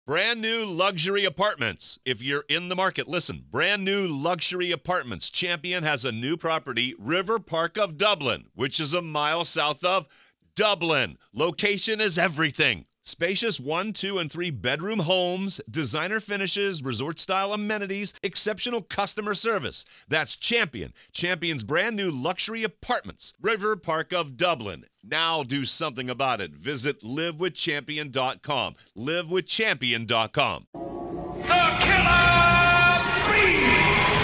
Brand new luxury apartments. If you're in the market, listen. Brand new luxury apartments. Champion has a new property, River Park of Dublin, which is a mile south of Dublin. Location is everything. Spacious 1, 2, and 3 bedroom homes, designer finishes, resort-style amenities, exceptional customer service. That's Champion. Champion's brand new luxury apartments, River Park of Dublin. Now do something about it. Visit livewithchampion.com. Livewithchampion.com. The Killer Bees!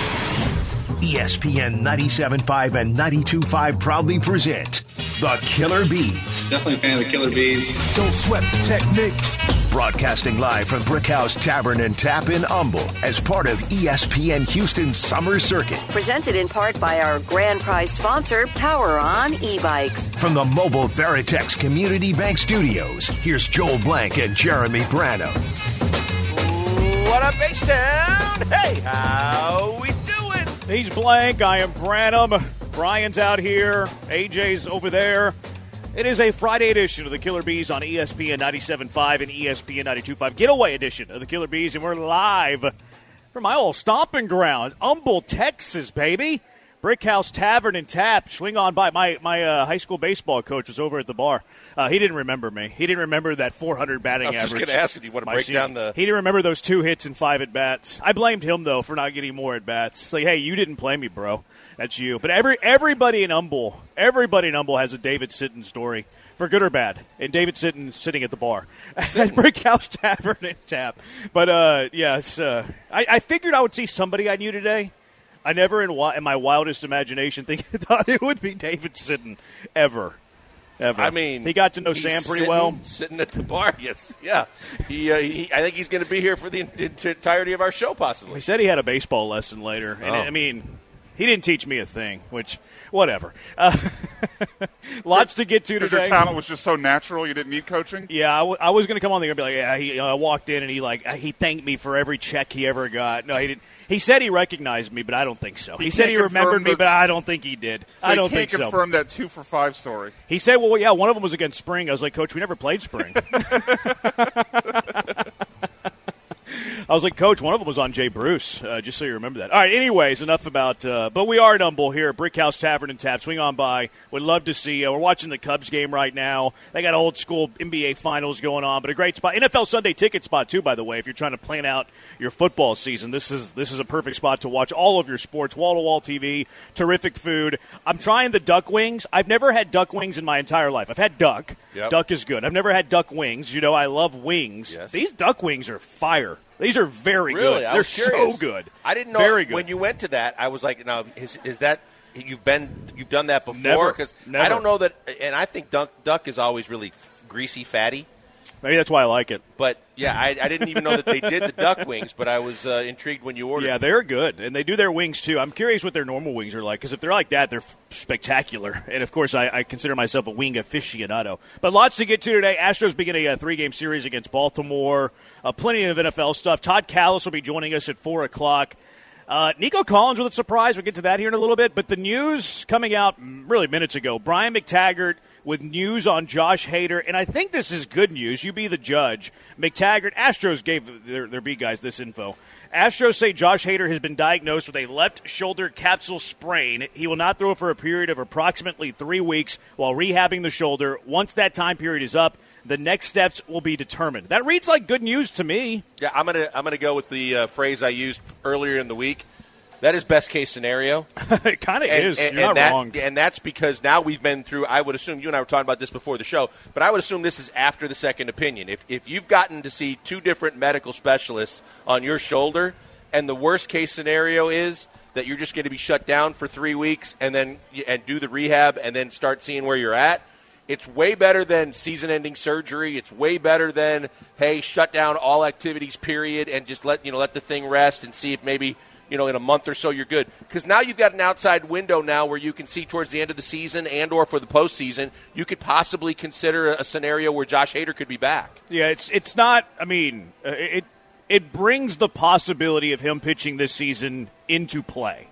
ESPN 97.5 and 92.5 proudly present The Killer Bees. Definitely a fan of the Killer Bees. Don't sweat the technique. Broadcasting live from Brickhouse Tavern and Tap in Humble as part of ESPN Houston's Summer Circuit. Presented in part by our grand prize sponsor, Power On e-bikes. From the mobile Veritex Community Bank Studios, here's Joel Blank and Jeremy Branham. What up, H-Town? Hey, how we doing? He's Blank. I am Branham. Brian's out here. AJ's over there. It is a Friday edition of the Killer Bees on ESPN 97.5 and ESPN 92.5. Getaway edition of the Killer Bees, and we're live from my old stomping ground, Humble, Texas, baby. Brickhouse Tavern and Tap. Swing on by. My high school baseball coach was over at the bar. He didn't remember me. He didn't remember that 400 batting average. I was just going to ask if you want to break down the... He didn't remember those 2 hits and 5 at-bats. I blamed him, though, for not getting more at-bats. It's like, hey, you didn't play me, bro. That's you. But everybody in Humble has a David Sitton story, for good or bad. And David Sitton sitting at the bar at Brickhouse Tavern and Tap. But, yes, I figured I would see somebody I knew today. I never, in my wildest imagination, thought it would be David Sitton, ever. I mean, he got to know Sam pretty well. Sitting at the bar, yes, yeah. I think he's going to be here for the entirety of our show, possibly. He said he had a baseball lesson later, and I mean, he didn't teach me a thing. Which, whatever. Lots to get to today. Because your talent was just so natural, you didn't need coaching. Yeah, I was going to come on there and be like, yeah. I walked in and he thanked me for every check he ever got. No, he didn't. He said he recognized me, but I don't think so. He said he remembered me, but I don't think he did. So I don't think so. He can't confirm that 2 for 5 story. He said, well, yeah, one of them was against Spring. I was like, Coach, we never played Spring. I was like, Coach, one of them was on Jay Bruce, just so you remember that. All right, anyways, enough about but we are at Humble here at Brickhouse Tavern and Tap. Swing on by. Would love to see you. We're watching the Cubs game right now. They got old school NBA Finals going on, but a great spot. NFL Sunday ticket spot, too, by the way, if you're trying to plan out your football season. This is a perfect spot to watch all of your sports, wall-to-wall TV, terrific food. I'm trying the duck wings. I've never had duck wings in my entire life. I've had duck. Yep. Duck is good. I've never had duck wings. You know, I love wings. Yes. These duck wings are fire. These are very really? good. They're so good. I didn't know very good. When you went to that. I was like, "Now, is that you've done that before?" Never. Because I don't know that, and I think duck is always really greasy, fatty. Maybe that's why I like it. But yeah, I didn't even know that they did the duck wings. But I was intrigued when you ordered. Yeah, they're good, and they do their wings too. I'm curious what their normal wings are like, because if they're like that, they're spectacular. And of course, I consider myself a wing aficionado. But lots to get to today. Astros begin a 3-game series against Baltimore. Plenty of NFL stuff. Todd Callis will be joining us at 4:00. Nico Collins with a surprise. We'll get to that here in a little bit. But the news coming out really minutes ago, Brian McTaggart with news on Josh Hader. And I think this is good news. You be the judge. McTaggart, Astros gave their B guys this info. Astros say Josh Hader has been diagnosed with a left shoulder capsule sprain. He will not throw for a period of approximately 3 weeks while rehabbing the shoulder. Once that time period is up, the next steps will be determined. That reads like good news to me. Yeah, I'm gonna go with the phrase I used earlier in the week. That is best case scenario. It kind of is. You're not wrong. And that's because now we've been through, I would assume, you and I were talking about this before the show, but I would assume this is after the second opinion. If you've gotten to see 2 different medical specialists on your shoulder, and the worst case scenario is that you're just going to be shut down for 3 weeks and do the rehab and then start seeing where you're at, it's way better than season-ending surgery. It's way better than, hey, shut down all activities, period, and just let the thing rest and see if maybe – in a month or so you're good. Because now you've got an outside window now where you can see towards the end of the season and or for the postseason, you could possibly consider a scenario where Josh Hader could be back. Yeah, it's not – I mean, it brings the possibility of him pitching this season into play.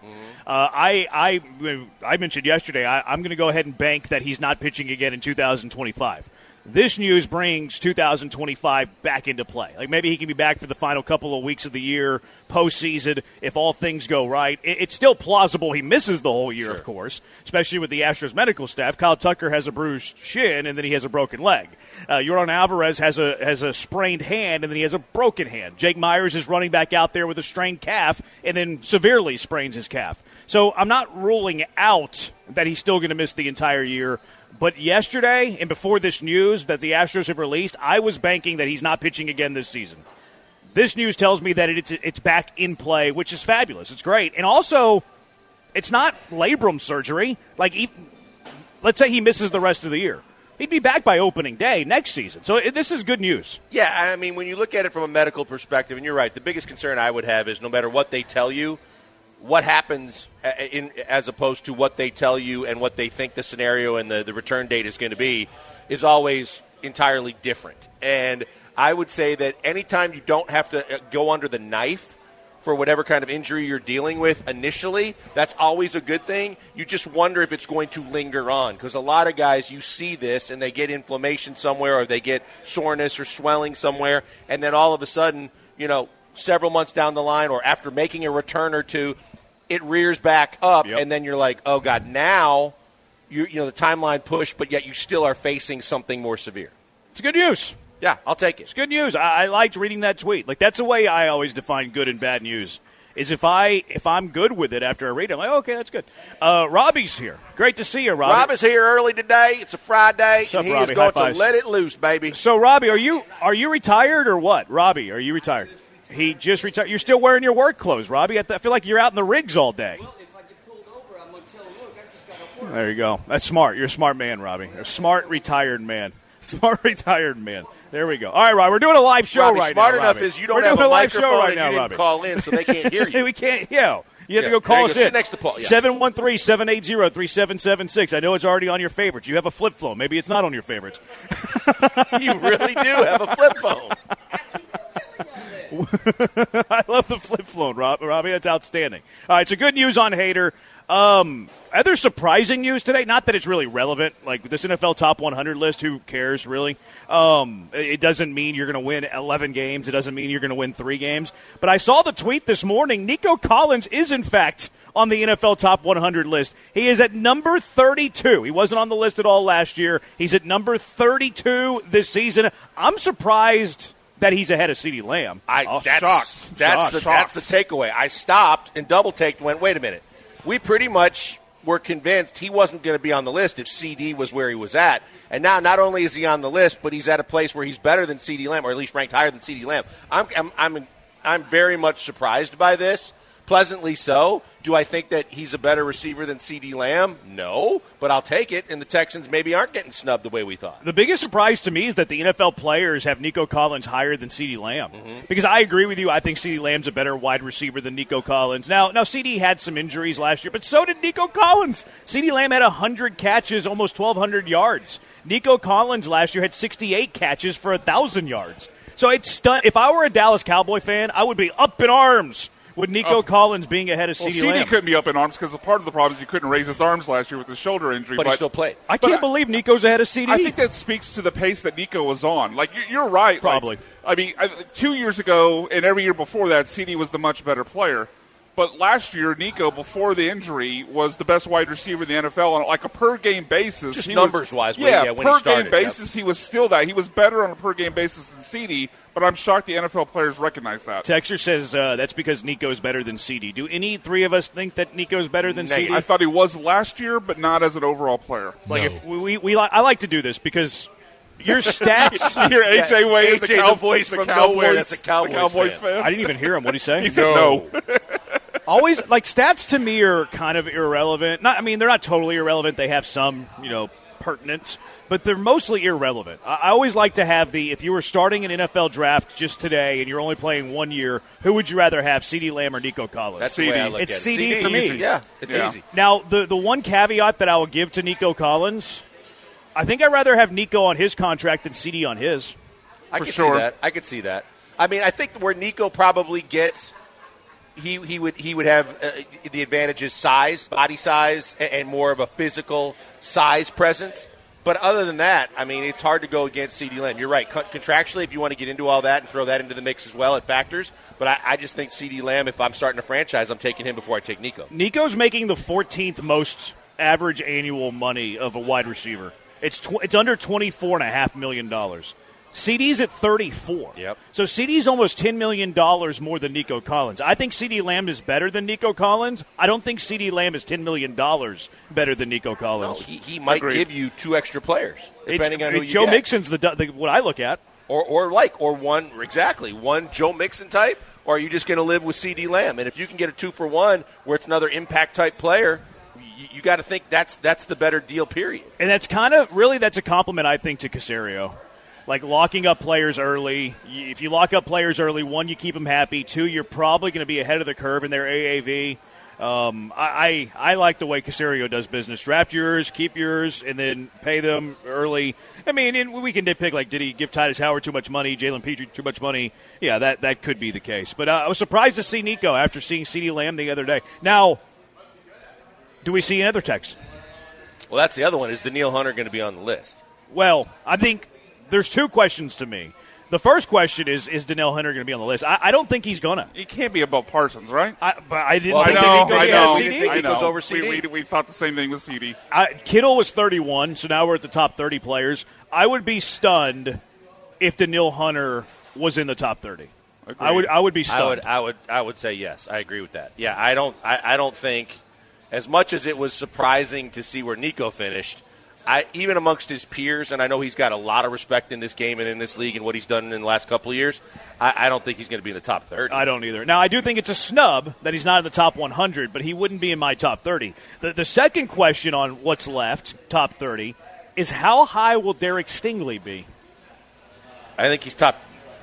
Mm-hmm. I mentioned yesterday I'm going to go ahead and bank that he's not pitching again in 2025. This news brings 2025 back into play. Like maybe he can be back for the final couple of weeks of the year, postseason, if all things go right. It's still plausible he misses the whole year, of course, especially with the Astros medical staff. Kyle Tucker has a bruised shin, and then he has a broken leg. Yordan Alvarez has a sprained hand, and then he has a broken hand. Jake Myers is running back out there with a strained calf, and then severely sprains his calf. So I'm not ruling out that he's still going to miss the entire year. But yesterday, and before this news that the Astros have released, I was banking that he's not pitching again this season. This news tells me that it's back in play, which is fabulous. It's great. And also, it's not labrum surgery. Let's say he misses the rest of the year. He'd be back by opening day next season. So this is good news. Yeah, I mean, when you look at it from a medical perspective, and you're right, the biggest concern I would have is no matter what they tell you, what happens as opposed to what they tell you and what they think the scenario and the return date is going to be is always entirely different. And I would say that anytime you don't have to go under the knife for whatever kind of injury you're dealing with initially, that's always a good thing. You just wonder if it's going to linger on, because a lot of guys, you see this and they get inflammation somewhere or they get soreness or swelling somewhere, and then all of a sudden, several months down the line or after making a return or two, it rears back up, and then you're like, oh, God, now the timeline pushed, but yet you still are facing something more severe. It's good news. Yeah, I'll take it. It's good news. I liked reading that tweet. That's the way I always define good and bad news, is if I'm good with it after I read it, I'm like, okay, that's good. Robbie's here. Great to see you, Robbie. Rob is here early today. It's a Friday, What's up, and he Robbie? is going to let it loose, baby. So, Robbie, are you retired or what? Robbie, are you retired? He just retired. You're still wearing your work clothes, Robbie. I feel like you're out in the rigs all day. Well, if I get pulled over, I'm going to tell them, look, I just got off work. There you go. That's smart. You're a smart man, Robbie. A smart retired man. Smart retired man. There we go. All right, Robbie, we're doing a live show Robbie, right smart now, enough Robbie. is you don't We're have doing a live show microphone right and now, you didn't Robbie. call in, so they can't hear you. We can't. You have to Yeah, go call there us you go. in. Sit next to Paul. Yeah. 713-780-3776. I know it's already on your favorites. You have a flip phone. Maybe it's not on your favorites. You really do have a flip phone. I love the flip phone, Robbie. That's outstanding. All right, so good news on Hader. Other surprising news today, not that it's really relevant, like this NFL Top 100 list, who cares, really? It doesn't mean you're going to win 11 games. It doesn't mean you're going to win 3 games. But I saw the tweet this morning. Nico Collins is, in fact, on the NFL Top 100 list. He is at number 32. He wasn't on the list at all last year. He's at number 32 this season. I'm surprised that he's ahead of CeeDee Lamb. Shocked. That's the takeaway. I stopped and double-taked and went, wait a minute. We pretty much were convinced he wasn't going to be on the list if CD was where he was at. And now not only is he on the list, but he's at a place where he's better than CeeDee Lamb, or at least ranked higher than CeeDee Lamb. I'm very much surprised by this. Pleasantly so. Do I think that he's a better receiver than CeeDee Lamb? No, but I'll take it, and the Texans maybe aren't getting snubbed the way we thought. The biggest surprise to me is that the NFL players have Nico Collins higher than CeeDee Lamb. Mm-hmm. Because I agree with you. I think CeeDee Lamb's a better wide receiver than Nico Collins. Now CeeDee had some injuries last year, but so did Nico Collins. CeeDee Lamb had 100 catches, almost 1,200 yards. Nico Collins last year had 68 catches for 1,000 yards. So it's if I were a Dallas Cowboy fan, I would be up in arms with Nico Collins being ahead of CeeDee Lamb. CeeDee couldn't be up in arms because part of the problem is he couldn't raise his arms last year with his shoulder injury. But he still played. I can't believe Nico's ahead of CeeDee. I think that speaks to the pace that Nico was on. Like, you're right. Probably. 2 years ago and every year before that, CeeDee was the much better player. But last year, Nico, before the injury, was the best wide receiver in the NFL on like a per-game basis. Just numbers-wise, when he started. Per-game basis, he was still that. He was better on a per-game basis than CeeDee, but I'm shocked the NFL players recognize that. Texter says that's because Nico's better than CeeDee. Do any three of us think that Nico's better than CeeDee? I thought he was last year, but not as an overall player. If I like to do this because your stats. You hear AJ Wade, the Cowboys from nowhere. That's a Cowboys fan. I didn't even hear him. What did he say? He said no. Always, stats to me are kind of irrelevant. They're not totally irrelevant. They have some, pertinence, but they're mostly irrelevant. I always like to have if you were starting an NFL draft just today and you're only playing 1 year, who would you rather have, CeeDee Lamb or Nico Collins? That's the way I look at it. It's CeeDee for me. Easy. Yeah, it's easy. Now, the one caveat that I will give to Nico Collins, I think I'd rather have Nico on his contract than CeeDee on his. I could see that. I could see that. I think where Nico probably gets – He would have the advantages size, body size, and more of a physical size presence. But other than that, I mean, it's hard to go against CeeDee Lamb. You're right. Contractually, if you want to get into all that and throw that into the mix as well, it factors. But I just think CeeDee Lamb, if I'm starting a franchise, I'm taking him before I take Nico. Nico's making the 14th most average annual money of a wide receiver. It's under $24.5 million. CeeDee's at 34. Yep. So CeeDee's almost $10 million more than Nico Collins. I think CeeDee Lamb is better than Nico Collins. I don't think CeeDee Lamb is $10 million better than Nico Collins. No, he might give you 2 extra players, depending on who you Joe get. Mixon's what I look at. Or one Joe Mixon type, or are you just going to live with CeeDee Lamb? And if you can get a 2-for-1 where it's another impact-type player, you got to think that's the better deal, period. And that's that's a compliment, I think, to Caserio. Like locking up players early. If you lock up players early, 1, you keep them happy. 2, you're probably going to be ahead of the curve in their AAV. I like the way Caserio does business. Draft yours, keep yours, and then pay them early. I mean, we can nitpick, like, did he give Titus Howard too much money, Jalen Petrie too much money? Yeah, that could be the case. But I was surprised to see Nico after seeing CeeDee Lamb the other day. Now, do we see another Texan? Well, that's the other one. Is Danielle Hunter going to be on the list? Well, I think there's 2 questions to me. The first question is Danielle Hunter going to be on the list? I don't think he's going to. He can't be above Parsons, right? I didn't think he goes over CeeDee. We thought the same thing with CeeDee. Kittle was 31, so now we're at the top 30 players. I would be stunned if Danielle Hunter was in the top 30. Agreed. I would be stunned. I would say yes. I agree with that. Yeah, I don't think, as much as it was surprising to see where Nico finished, even amongst his peers, and I know he's got a lot of respect in this game and in this league and what he's done in the last couple of years, I don't think he's going to be in the top 30. I don't either. Now, I do think it's a snub that he's not in the top 100, but he wouldn't be in my top 30. The second question on what's left, top 30, is how high will Derek Stingley be? I think he's top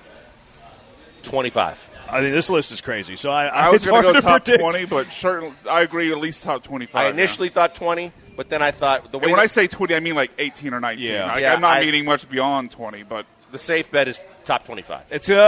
25. I think this list is crazy. So I was going to go top predict. 20, but certainly I agree, at least top 25. I initially thought 20. But then I thought when I say 20, I mean like 18 or 19. Yeah. I'm not meaning much beyond 20, but the safe bet is top 25.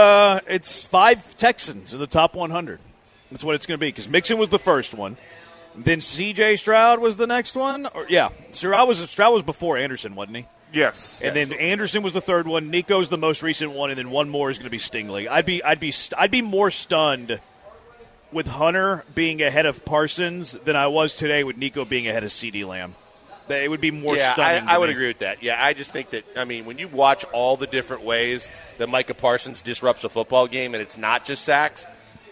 It's 5 Texans in the top 100. That's what it's going to be because Mixon was the first one, then C.J. Stroud was the next one. Stroud was before Anderson, wasn't he? Yes. And then Anderson was the third one. Nico's the most recent one, and then one more is going to be Stingley. I'd be more stunned with Hunter being ahead of Parsons than I was today with Nico being ahead of CeeDee Lamb. It would be more stunning. I would agree with that. Yeah, I just think that, I mean, when you watch all the different ways that Micah Parsons disrupts a football game and it's not just sacks,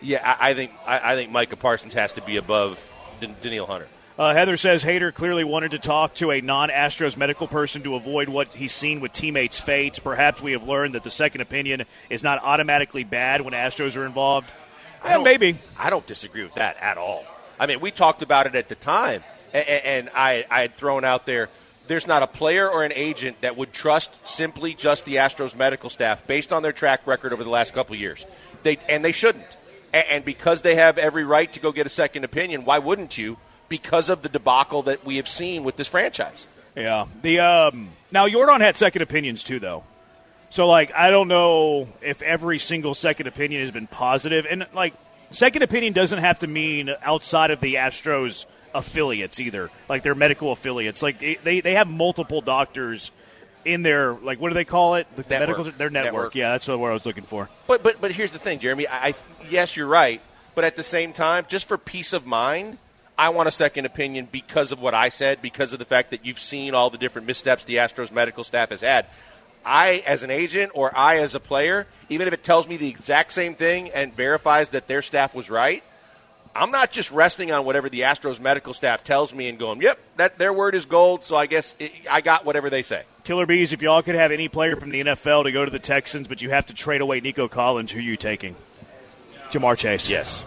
I think Micah Parsons has to be above Danielle Hunter. Heather says Hader clearly wanted to talk to a non-Astros medical person to avoid what he's seen with teammates' fates. Perhaps we have learned that the second opinion is not automatically bad when Astros are involved. Maybe. I don't disagree with that at all. I mean, we talked about it at the time, and I had thrown out there's not a player or an agent that would trust simply just the Astros medical staff based on their track record over the last couple of years. They shouldn't. And because they have every right to go get a second opinion, why wouldn't you? Because of the debacle that we have seen with this franchise. Yeah. Now, Jordan had second opinions too, though. So, I don't know if every single second opinion has been positive. And, second opinion doesn't have to mean outside of the Astros affiliates either, like their medical affiliates. They have multiple doctors in their, what do they call it? Their network. Yeah, that's what I was looking for. But here's the thing, Jeremy. Yes, you're right. But at the same time, just for peace of mind, I want a second opinion because of what I said, because of the fact that you've seen all the different missteps the Astros medical staff has had. I, as an agent, or I, as a player, even if it tells me the exact same thing and verifies that their staff was right, I'm not just resting on whatever the Astros medical staff tells me and going, yep, their word is gold, so I guess I got whatever they say. Killer Bees, if y'all could have any player from the NFL to go to the Texans, but you have to trade away Nico Collins, who are you taking? Jamar Chase. Yes.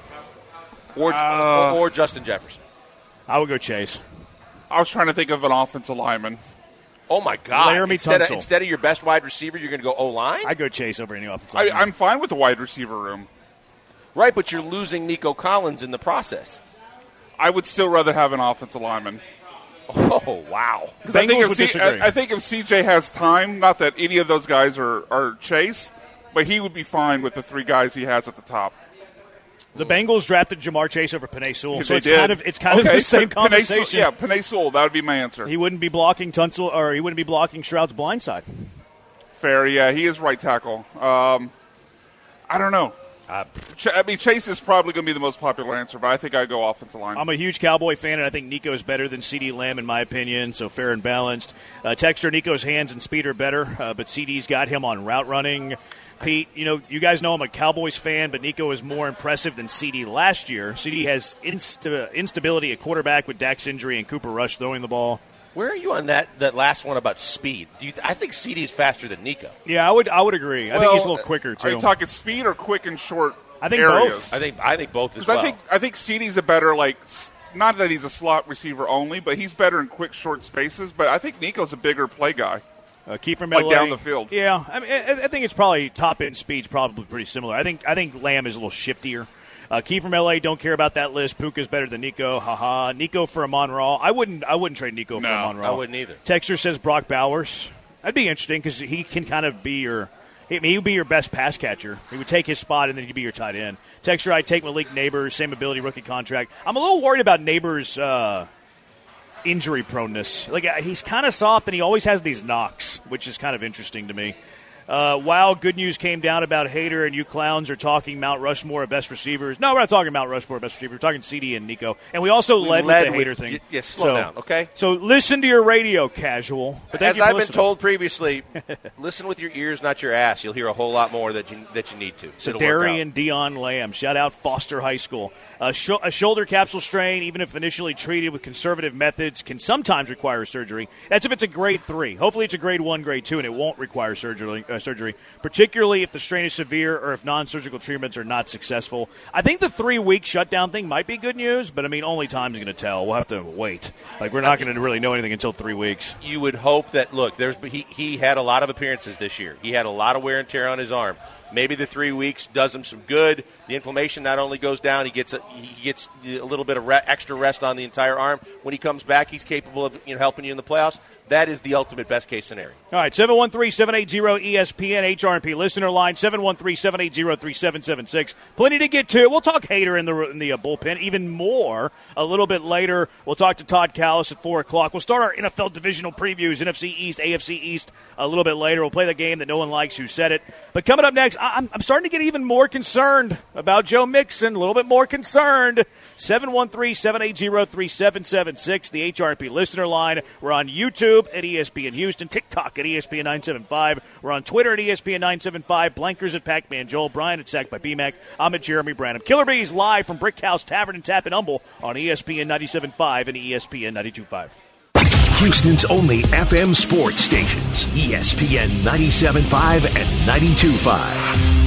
Or Justin Jefferson. I would go Chase. I was trying to think of an offensive lineman. Oh, my God. Laramie Tunsil. Instead of your best wide receiver, you're going to go O-line? I'd go Chase over any offensive lineman. I'm fine with the wide receiver room. Right, but you're losing Nico Collins in the process. I would still rather have an offensive lineman. Oh, wow. I think if CJ has time, not that any of those guys are Chase, but he would be fine with the 3 guys he has at the top. The Bengals drafted Jamar Chase over Penei Sewell, so They it's did. kind of the same Penei conversation. Penei Sewell, that would be my answer. He wouldn't be blocking Tunsil, or he wouldn't be blocking Stroud's blindside. Fair, yeah, he is right tackle. I don't know. Chase is probably going to be the most popular answer, but I think I'd go offensive line. I'm a huge Cowboy fan, and I think Nico is better than CeeDee Lamb, in my opinion, so fair and balanced. Texter, Nico's hands and speed are better, but CeeDee's got him on route running. Pete, you guys know I'm a Cowboys fan, but Nico is more impressive than CeeDee last year. CeeDee has instability at quarterback with Dak's injury and Cooper Rush throwing the ball. Where are you on that last one about speed? I think CD is faster than Nico. Yeah, I would agree. I think he's a little quicker, too. Are you talking speed or quick and short I think areas? both. I think both as well. I think CeeDee's a better, not that he's a slot receiver only, but he's better in quick, short spaces. But I think Nico's a bigger play guy. Kiefer Medley, down the field. Yeah, I mean, I think it's probably top end speed's probably pretty similar. I think Lamb is a little shiftier. Kiefer Medley, don't care about that list. Puka's better than Nico. Haha. Nico for Amon-Ra. I wouldn't trade Nico for Amon-Ra. I wouldn't either. Texter says Brock Bowers. That'd be interesting because he can kind of be he would be your best pass catcher. He would take his spot, and then he'd be your tight end. Texter, I'd take Malik Neighbors, same ability, rookie contract. I'm a little worried about Neighbors' injury proneness. He's kind of soft, and he always has these knocks, which is kind of interesting to me. Wow, good news came down about Hader, and you clowns are talking Mount Rushmore of best receivers. No, we're not talking Mount Rushmore of best receivers. We're talking CD and Nico. And we also led with the Hader thing. Yeah, slow down, okay? So listen to your radio, casual. But as I've been told previously, listen with your ears, not your ass. You'll hear a whole lot more that you need to. So Darian Dion Lamb, shout out Foster High School. A shoulder capsule strain, even if initially treated with conservative methods, can sometimes require surgery. That's if it's a grade 3. Hopefully it's a grade 1, grade 2, and it won't require surgery, particularly if the strain is severe or if non-surgical treatments are not successful. I think the 3-week shutdown thing might be good news, but, only time's going to tell. We'll have to wait. We're not going to really know anything until 3 weeks. You would hope that, look, he had a lot of appearances this year. He had a lot of wear and tear on his arm. Maybe the 3 weeks does him some good. The inflammation not only goes down, he gets a little bit of extra rest on the entire arm. When he comes back, he's capable of helping you in the playoffs. That is the ultimate best-case scenario. All right, 713-780-ESPN, HRP listener line, 713-780-3776. Plenty to get to. We'll talk Hader in the bullpen even more a little bit later. We'll talk to Todd Callis at 4 o'clock. We'll start our NFL divisional previews, NFC East, AFC East, a little bit later. We'll play the game that no one likes, Who Said It. But coming up next, I'm starting to get even more concerned about Joe Mixon, a little bit more concerned. 713-780-3776, the HRP listener line. We're on YouTube at ESPN Houston, TikTok at ESPN 975. We're on Twitter at ESPN 975. Blankers at Pac-Man Joel, Brian at Sacked by BMAC. I'm at Jeremy Branham. Killer Bees live from Brick House Tavern and Tap in Humble on ESPN 97.5 and ESPN 92.5. Houston's only FM sports stations, ESPN 97.5 and 92.5.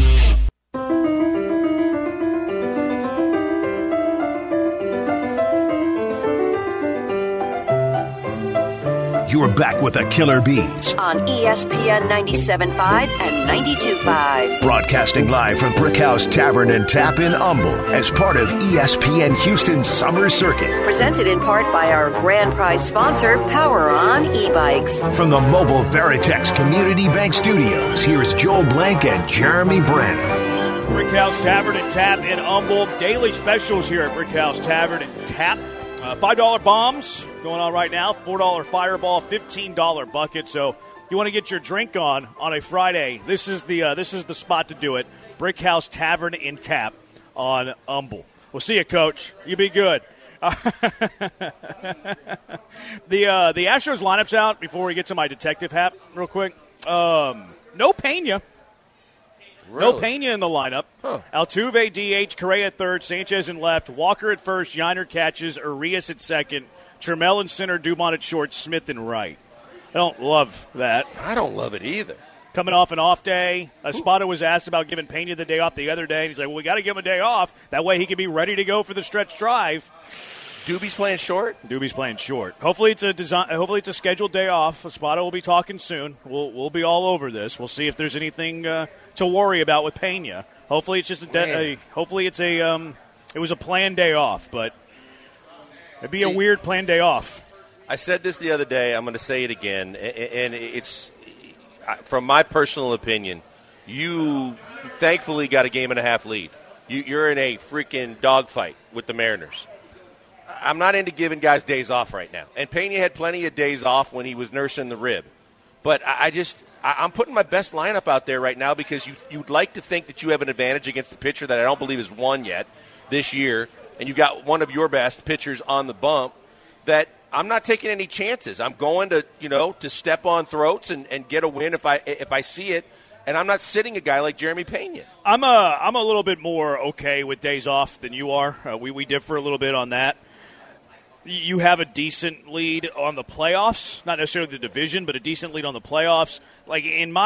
You're back with the Killer Bees on ESPN 97.5 and 92.5. Broadcasting live from Brickhouse Tavern and Tap in Humble as part of ESPN Houston's Summer Circuit. Presented in part by our grand prize sponsor, Power On e-bikes. From the mobile Veritex Community Bank Studios, here's Joel Blank and Jeremy Branham. Brickhouse Tavern and Tap in Humble. Daily specials here at Brickhouse Tavern and Tap. $5 bombs going on right now, $4 Fireball, $15 bucket. So if you want to get your drink on a Friday, this is the spot to do it. Brickhouse Tavern and Tap on Humble. We'll see you, Coach. You be good. The Astros lineup's out before we get to my detective hat real quick. No Pena. Really? No Pena in the lineup. Huh. Altuve DH, Correa at third, Sanchez in left, Walker at first, Yiner catches, Urias at second, Trammell in center, Dumont at short, Smith in right. I don't love that. I don't love it either. Coming off an off day, Espada was asked about giving Pena the day off the other day, and he's like, well, we got to give him a day off. That way he can be ready to go for the stretch drive. Doobie's playing short? Doobie's playing short. Hopefully it's a scheduled day off. Espada will be talking soon. We'll be all over this. We'll see if there's anything to worry about with Pena. Hopefully it's just it was a planned day off, but it'd be a weird planned day off. I said this the other day. I'm going to say it again, and it's from my personal opinion. You thankfully got a game and a half lead. you're in a freaking dogfight with the Mariners. I'm not into giving guys days off right now. And Pena had plenty of days off when he was nursing the rib. But I'm putting my best lineup out there right now because you'd like to think that you have an advantage against the pitcher that I don't believe has won yet this year, and you've got one of your best pitchers on the bump, that I'm not taking any chances. I'm going to, to step on throats and get a win if I see it. And I'm not sitting a guy like Jeremy Pena. I'm a little bit more okay with days off than you are. We differ a little bit on that. You have a decent lead on the playoffs, not necessarily the division, but a decent lead on the playoffs. Like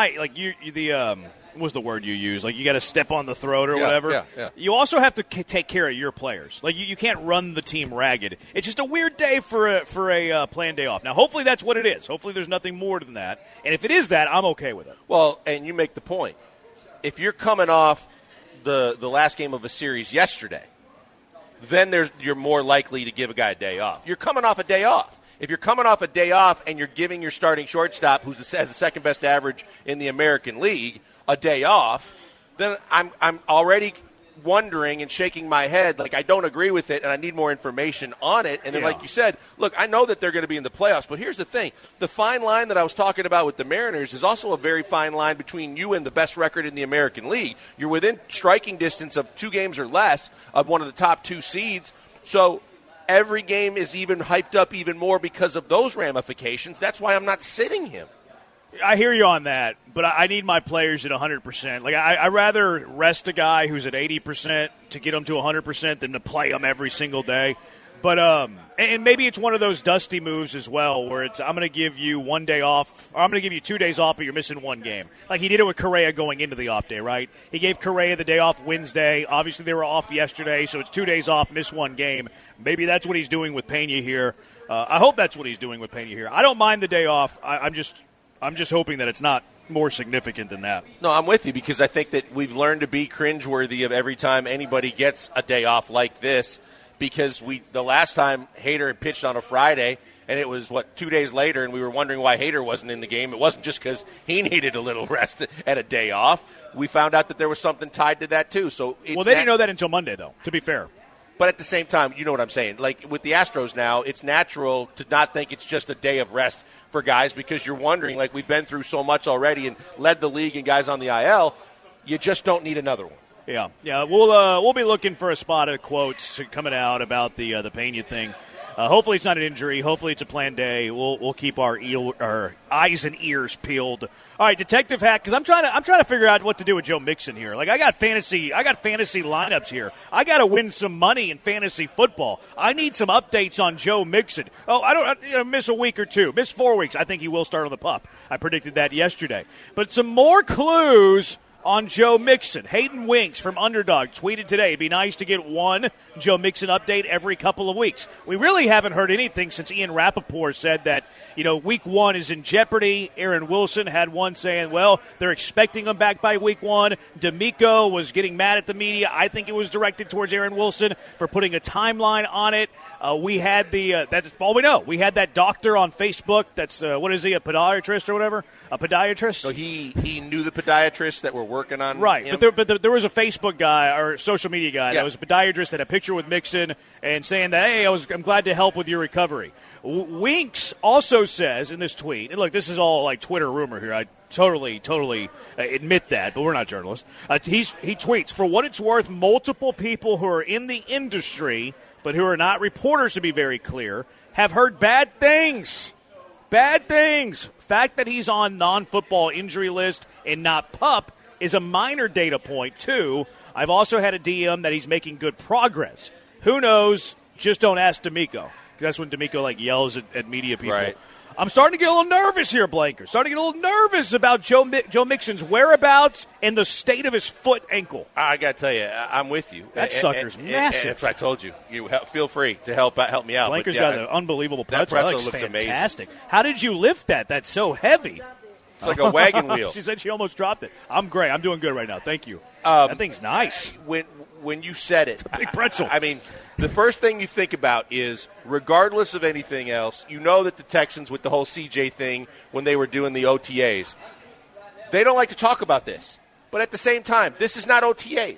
what was the word you use? Like you got to step on the throat or whatever. Yeah. You also have to take care of your players. Like you can't run the team ragged. It's just a weird day for a planned day off. Now, hopefully that's what it is. Hopefully there's nothing more than that. And if it is that, I'm okay with it. Well, and you make the point. If you're coming off the last game of a series yesterday, then you're more likely to give a guy a day off. You're coming off a day off. If you're coming off a day off and you're giving your starting shortstop, who has the second best average in the American League, a day off, then I'm already wondering and shaking my head like I don't agree with it and I need more information on it. And then like you said, look, I know that they're going to be in the playoffs, but here's the thing. The fine line that I was talking about with the Mariners is also a very fine line between you and the best record in the American League. You're within striking distance of 2 games or less of one of the top 2 seeds. So every game is even hyped up even more because of those ramifications. That's why I'm not sitting him. I hear you on that, but I need my players at 100%. Like I'd rather rest a guy who's at 80% to get him to 100% than to play him every single day. But and maybe it's one of those Dusty moves as well, where it's I'm going to give you 1 day off, or I'm going to give you 2 days off, but you're missing 1 game. Like he did it with Correa going into the off day, right? He gave Correa the day off Wednesday. Obviously they were off yesterday, so it's 2 days off, miss 1 game. Maybe that's what he's doing with Pena here. I hope that's what he's doing with Pena here. I don't mind the day off. I'm just hoping that it's not more significant than that. No, I'm with you because I think that we've learned to be cringeworthy of every time anybody gets a day off like this because the last time Hader had pitched on a Friday and it was, 2 days later and we were wondering why Hader wasn't in the game. It wasn't just because he needed a little rest and a day off. We found out that there was something tied to that too. So they didn't know that until Monday, though, to be fair. But at the same time, you know what I'm saying. Like with the Astros now, it's natural to not think it's just a day of rest for guys because you're wondering, like we've been through so much already and led the league and guys on the IL, you just don't need another one. Yeah. We'll be looking for a spot of quotes coming out about the Pena thing. Hopefully it's not an injury. Hopefully it's a planned day. We'll keep our eyes and ears peeled. All right, Detective Hack, because I'm trying to figure out what to do with Joe Mixon here. Like I got fantasy lineups here. I got to win some money in fantasy football. I need some updates on Joe Mixon. Oh, I don't miss a week or 2, miss 4 weeks. I think he will start on the pup. I predicted that yesterday. But some more clues on Joe Mixon. Hayden Winks from Underdog tweeted today, it'd be nice to get one Joe Mixon update every couple of weeks. We really haven't heard anything since Ian Rappaport said that, week 1 is in jeopardy. Aaron Wilson had one saying, well, they're expecting him back by week 1. D'Amico was getting mad at the media. I think it was directed towards Aaron Wilson for putting a timeline on it. We had that's all we know. We had that doctor on Facebook that's, what is he, a podiatrist or whatever? A podiatrist? So he knew the podiatrists that were working on right, him? But there was a Facebook guy or social media guy that was a podiatrist, had a picture with Mixon and saying that, hey, I'm glad to help with your recovery. Winks also says in this tweet, and look, this is all like Twitter rumor here. I totally admit that, but we're not journalists. He tweets, for what it's worth, multiple people who are in the industry but who are not reporters, to be very clear, have heard bad things. Bad things. Fact that he's on non-football injury list and not PUP is a minor data point, too. I've also had a DM that he's making good progress. Who knows? Just don't ask D'Amico. That's when D'Amico yells at media people. Right. I'm starting to get a little nervous here, Blanker. Starting to get a little nervous about Joe Mixon's whereabouts and the state of his foot ankle. I got to tell you, I'm with you. That sucker's massive. That's what I told you. Feel free to help me out. Blanker's got an unbelievable pretzel. That pretzel looks fantastic. Amazing. How did you lift that? That's so heavy. It's like a wagon wheel. She said she almost dropped it. I'm great. I'm doing good right now. Thank you. That thing's nice. When you said it, it's a big pretzel. I mean, the first thing you think about is, regardless of anything else, you know that the Texans, with the whole CJ thing, when they were doing the OTAs, they don't like to talk about this. But at the same time, this is not OTAs.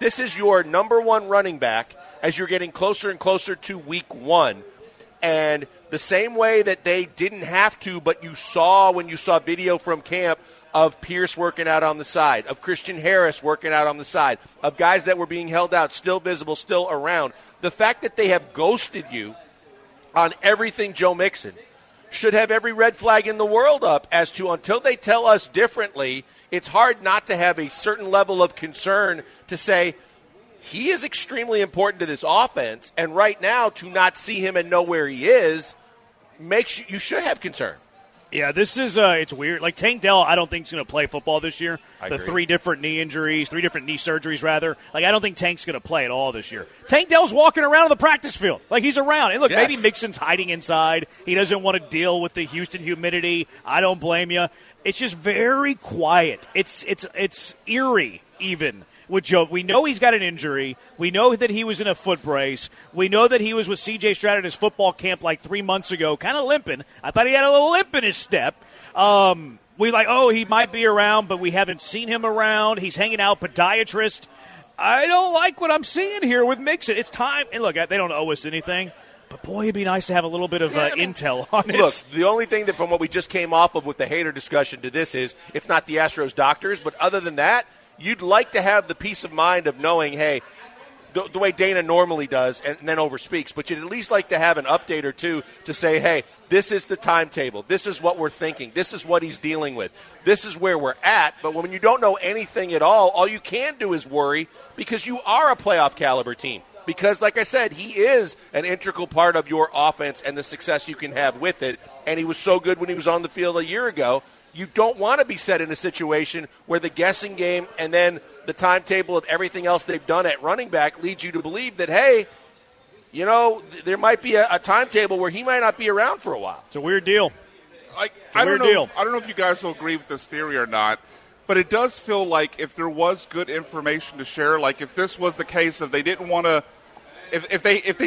This is your number one running back as you're getting closer and closer to week 1. And the same way that they didn't have to, but you saw when you saw video from camp of Pierce working out on the side, of Christian Harris working out on the side, of guys that were being held out, still visible, still around. The fact that they have ghosted you on everything Joe Mixon should have every red flag in the world up as to until they tell us differently, it's hard not to have a certain level of concern to say he is extremely important to this offense, and right now to not see him and know where he is makes you should have concern. Yeah, this is it's weird. Like Tank Dell, I don't think is going to play football this year. I the agree. 3 different knee injuries, 3 different knee surgeries, rather. Like I don't think Tank's going to play at all this year. Tank Dell's walking around on the practice field, like he's around. And look, Yes. maybe Mixon's hiding inside. He doesn't want to deal with the Houston humidity. I don't blame you. It's just very quiet. It's eerie even. With Joe, we know he's got an injury. We know that he was in a foot brace. We know that he was with C.J. Stroud at his football camp like 3 months ago, kind of limping. I thought he had a little limp in his step. We he might be around, but we haven't seen him around. He's hanging out podiatrist. I don't like what I'm seeing here with Mixon. It's time. And look, they don't owe us anything. But, boy, it'd be nice to have a little bit of intel on it. Look, the only thing that from what we just came off of with the hater discussion to this is it's not the Astros doctors, but other than that, you'd like to have the peace of mind of knowing, hey, the way Dana normally does and then overspeaks, but you'd at least like to have an update or two to say, hey, this is the timetable. This is what we're thinking. This is what he's dealing with. This is where we're at. But when you don't know anything at all you can do is worry because you are a playoff caliber team. Because, like I said, he is an integral part of your offense and the success you can have with it. And he was so good when he was on the field a year ago. You don't want to be set in a situation where the guessing game and then the timetable of everything else they've done at running back leads you to believe that, hey, there might be a timetable where he might not be around for a while. It's a weird deal. I don't know if you guys will agree with this theory or not, but it does feel like if there was good information to share, like if this was the case of they didn't want to, if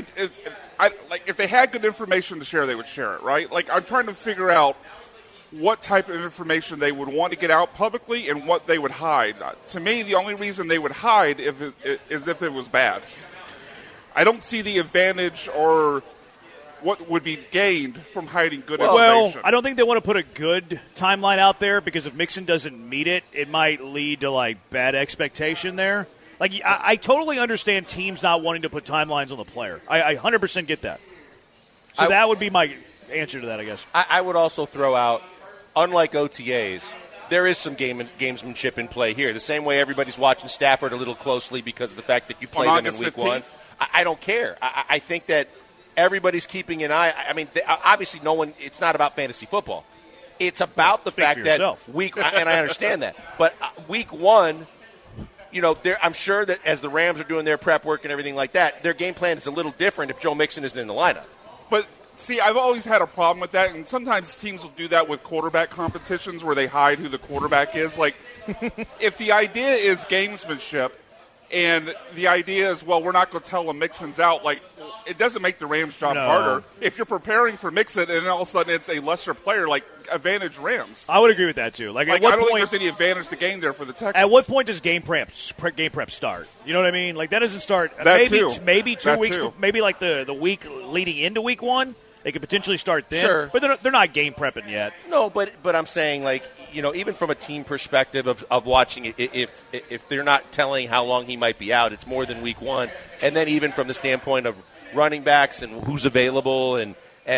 they had good information to share, they would share it, right? Like I'm trying to figure out what type of information they would want to get out publicly and what they would hide. To me, the only reason they would hide is if it was bad. I don't see the advantage or what would be gained from hiding good information. Well, I don't think they want to put a good timeline out there because if Mixon doesn't meet it, it might lead to, bad expectation there. I totally understand teams not wanting to put timelines on the player. I 100% get that. So that would be my answer to that, I guess. I would also throw out, unlike OTAs, there is some gamesmanship in play here. The same way everybody's watching Stafford a little closely because of the fact that you play them in Week 1. I don't care. I think that everybody's keeping an eye. I mean, obviously no one – it's not about fantasy football. It's about the fact that and I understand that. But Week 1 – I'm sure that as the Rams are doing their prep work and everything like that, their game plan is a little different if Joe Mixon isn't in the lineup. But – see, I've always had a problem with that, and sometimes teams will do that with quarterback competitions where they hide who the quarterback is. Like, if the idea is gamesmanship and the idea is, well, we're not going to tell them Mixon's out, it doesn't make the Rams' job harder. If you're preparing for Mixon and then all of a sudden it's a lesser player, advantage Rams. I would agree with that, too. I don't think there's any advantage to gain there for the Texans. At what point does game prep start? You know what I mean? That doesn't start. Maybe 2 weeks, maybe the week leading into Week 1. They could potentially start then, sure. But they're not game prepping yet. No, but I'm saying, even from a team perspective of watching it, if they're not telling how long he might be out, it's more than Week 1. And then even from the standpoint of running backs and who's available and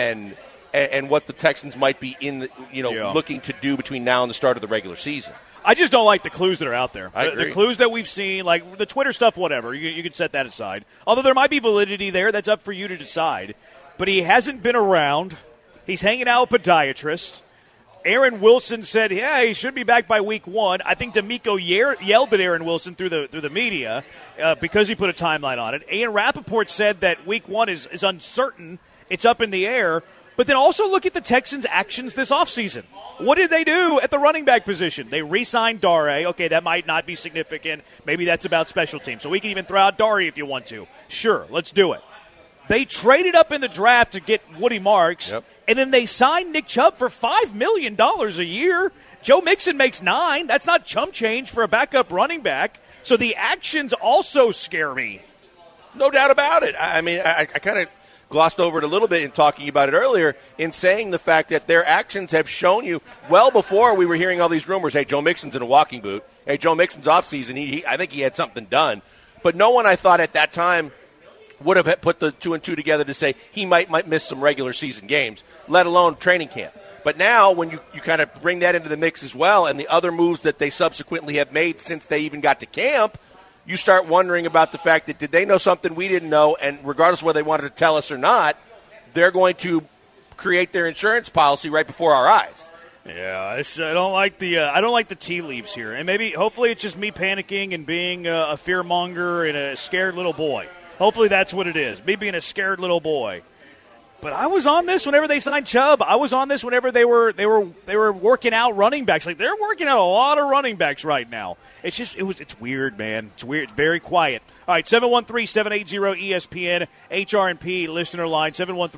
what the Texans might be looking to do between now and the start of the regular season. I just don't like the clues that are out there. I agree. The clues that we've seen, like the Twitter stuff, whatever, you can set that aside. Although there might be validity there, that's up for you to decide. But he hasn't been around. He's hanging out with podiatrists. Aaron Wilson said, yeah, he should be back by Week 1. I think D'Amico yelled at Aaron Wilson through the media because he put a timeline on it. Ian Rappaport said that Week 1 is uncertain. It's up in the air. But then also look at the Texans' actions this offseason. What did they do at the running back position? They re-signed Dare. Okay, that might not be significant. Maybe that's about special teams. So we can even throw out Dare if you want to. Sure, let's do it. They traded up in the draft to get Woody Marks, and then they signed Nick Chubb for $5 million a year. Joe Mixon makes $9 million. That's not chump change for a backup running back. So the actions also scare me. No doubt about it. I mean, I kind of glossed over it a little bit in talking about it earlier in saying the fact that their actions have shown you well before we were hearing all these rumors, hey, Joe Mixon's in a walking boot. Hey, Joe Mixon's offseason. I think he had something done. But no one, I thought, at that time would have put the 2 and 2 together to say he might miss some regular season games, let alone training camp. But now when you kind of bring that into the mix as well and the other moves that they subsequently have made since they even got to camp, you start wondering about the fact that did they know something we didn't know, and regardless of whether they wanted to tell us or not, they're going to create their insurance policy right before our eyes. Yeah, I don't like the tea leaves here, and hopefully it's just me panicking and being a fearmonger and a scared little boy. Hopefully that's what it is, me being a scared little boy. But I was on this whenever they signed Chubb. I was on this whenever they were working out running backs. Like they're working out a lot of running backs right now. It's weird, man. It's weird. It's very quiet. All right, 713-780-ESPN HRP listener line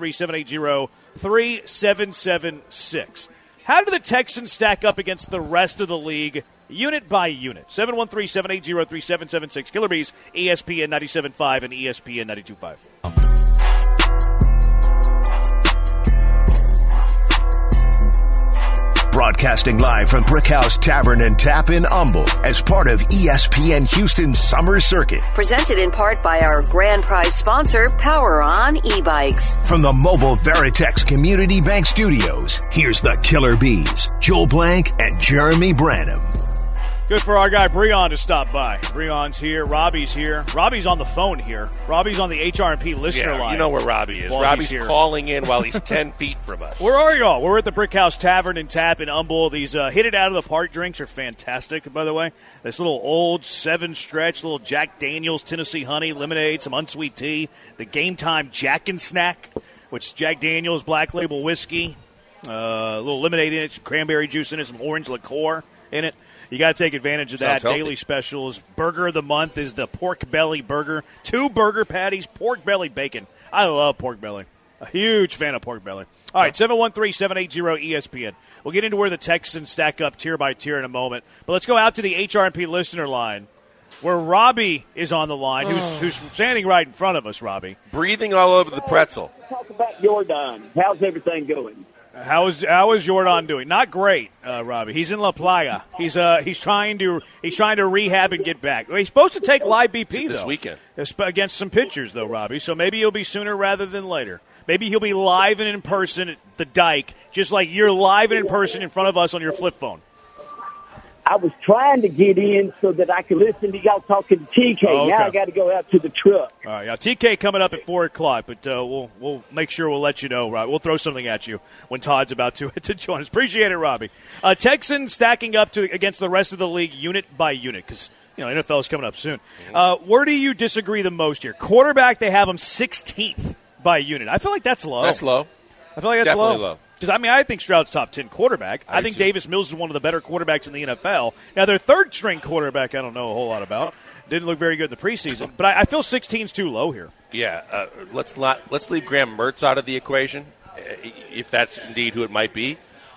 713-780-3776. How do the Texans stack up against the rest of the league, unit by unit? 713-780-3776. Killer Bees, ESPN 97.5 and ESPN 92.5. Broadcasting live from Brickhouse Tavern and Tap in Humble as part of ESPN Houston's Summer Circuit. Presented in part by our grand prize sponsor, Power On e-bikes. From the Mobile Veritex Community Bank Studios, here's the Killer Bees, Joel Blank and Jeremy Branham. Good for our guy Breon to stop by. Breon's here. Robbie's here. Robbie's on the phone here. Robbie's on the HRP listener line. You know where Robbie is. Robbie's calling in while he's 10 feet from us. Where are y'all? We're at the Brickhouse Tavern and Tap in Humble. These Hit It Out of the Park drinks are fantastic, by the way. This little old 7-stretch, little Jack Daniels Tennessee Honey lemonade, some unsweet tea. The Game Time Jack and Snack, which is Jack Daniels Black Label whiskey. A little lemonade in it, some cranberry juice in it, some orange liqueur in it. You got to take advantage of that. Daily specials. Burger of the month is the pork belly burger. 2 burger patties, pork belly bacon. I love pork belly. A huge fan of pork belly. All right, 713-780-ESPN. We'll get into where the Texans stack up tier by tier in a moment. But let's go out to the HRP listener line where Robbie is on the line, who's standing right in front of us, Robbie. Breathing all over the pretzel. Talk about Jordan. How's everything going? How is Jordan doing? Not great, Robbie. He's in La Playa. He's trying to rehab and get back. He's supposed to take live BP this weekend against some pitchers, though, Robbie. So maybe he'll be sooner rather than later. Maybe he'll be live and in person at the Dike, just like you're live and in person in front of us on your flip phone. I was trying to get in so that I could listen to y'all talking to TK. Oh, okay. Now I got to go out to the truck. All right, TK coming up at 4 o'clock, but we'll make sure we'll let you know, Robbie. We'll throw something at you when Todd's about to join us. Appreciate it, Robbie. Texans stacking up against the rest of the league unit by unit because NFL is coming up soon. Where do you disagree the most here? Quarterback, they have him 16th by unit. I feel like that's low. That's low. I feel like that's definitely low. Because, I think Stroud's top 10 quarterback. I think Davis Mills is one of the better quarterbacks in the NFL. Now, their third-string quarterback I don't know a whole lot about. Didn't look very good in the preseason. But I feel 16's too low here. Yeah, let's leave Graham Mertz out of the equation, if that's indeed who it might be.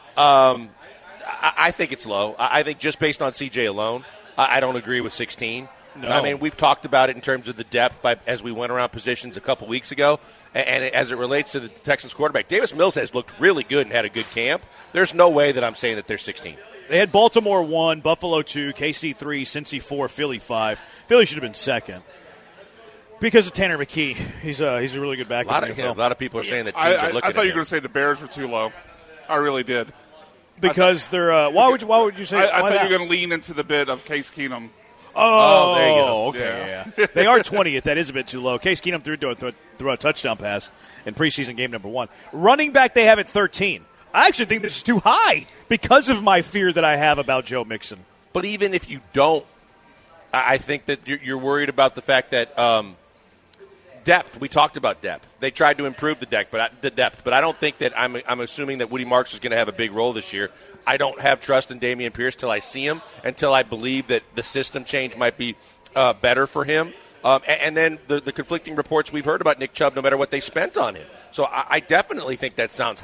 I think it's low. I think just based on CJ alone, I don't agree with 16. No. I mean, we've talked about it in terms of the depth as we went around positions a couple weeks ago. And as it relates to the Texans quarterback, Davis Mills has looked really good and had a good camp. There's no way that I'm saying that they're 16. They had Baltimore 1, Buffalo 2, KC 3, Cincy 4, Philly 5. Philly should have been second because of Tanner McKee. He's a really good back. A lot of people are saying that teams are looking I thought at you were going to say the Bears were too low. I really did. Because they're why would you say I thought you were going to lean into the bit of Case Keenum. Oh, there you go. Okay, yeah. They are 20th. That is a bit too low. Case Keenum threw a touchdown pass in preseason game number 1. Running back, they have at 13. I actually think this is too high because of my fear that I have about Joe Mixon. But even if you don't, I think that you're worried about the fact that depth. We talked about depth. They tried to improve the depth, but I don't think that I'm assuming that Woody Marks is going to have a big role this year. I don't have trust in Dameon Pierce till I see him, until I believe that the system change might be better for him. And then the conflicting reports we've heard about Nick Chubb, no matter what they spent on him. So I definitely think that sounds high.